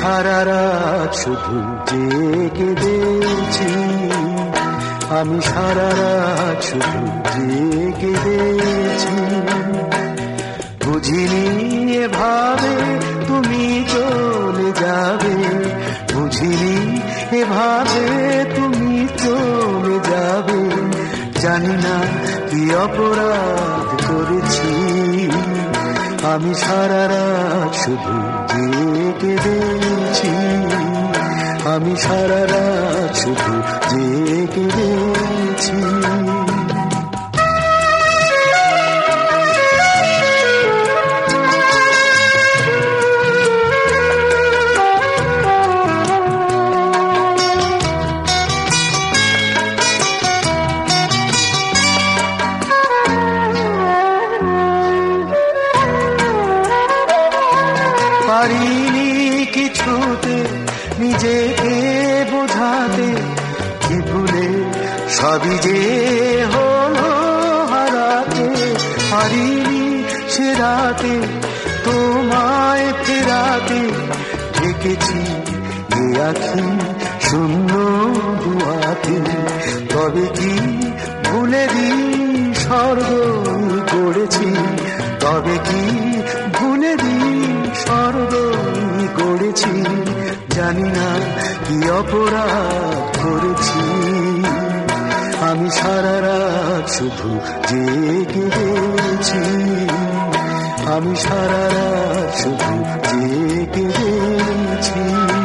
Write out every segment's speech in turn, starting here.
সারা রাত শুধু জেগে দেখছি, আমি সারা রাত শুধু জেগে দেখছি। বুঝিনি এভাবে তুমি চলে যাবে, বুঝিনি এভাবে তুমি চলে যাবে। জানি না কি অপরাধ করেছি, আমি সারা রাত শুধু জেগে দেখছি, আমি সারা রাত শুধু জেগে দেখছি। পারিনি কিছুতে নিজেকে বোঝাতে, কি ভুলে সবই যে হলো হারাতে। পারিনি সে রাতে তোমায় ফেরাতে, ঢেকেছি এ আখি শূন্য দুয়াতে। তবে কি ভুলে দিই স্বর্গ গড়েছি, তবে কি ভুলে দিই স্বর্গ গড়েছি। জানি না কি অপরাধ করেছি, আমি সারা রাত শুধু জেগে দেখছি, আমি সারা রাত শুধু জেগে দেখছি।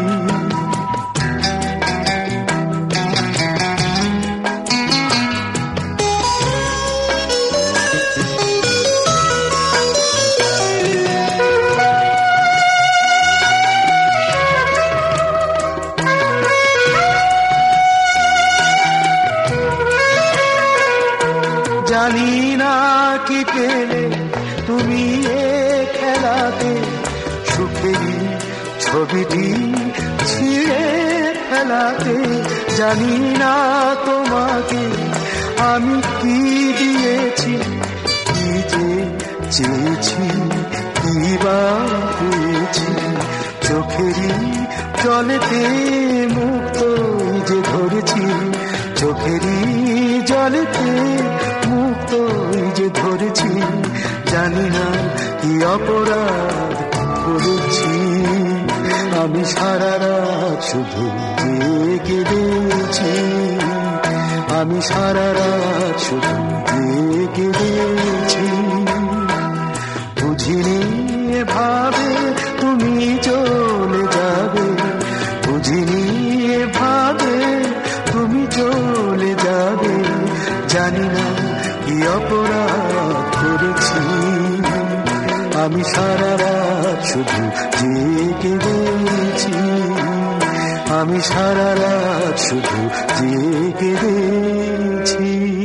জানি না কি পেলে তুমি এ খেলাতে, সুখেরই ছবিটি ছিঁড়ে ফেলাতে। জানি না তোমাকে আমি কি দিয়েছি, কি যে চেয়েছি, কি বা পেয়েছি। চোখেরই জলেতে মুক্ত যে ধরেছি, চোখেরই জলেতে মুক্ত যে ধরেছি। জানি না কি অপরাধ করেছি, আমি সারা রাত শুধু জেগে দেখছি, আমি সারা রাত শুধু জেগে দেখছি। বুঝিনি এভাবে তুমি চলে যাবে, বুঝিনি এভাবে তুমি চলে যাবে। জানি না কি অপরাধ করেছি, আমি সারা রাত শুধু জেগে দেখছি, আমি সারা রাত শুধু জেগে দেখছি।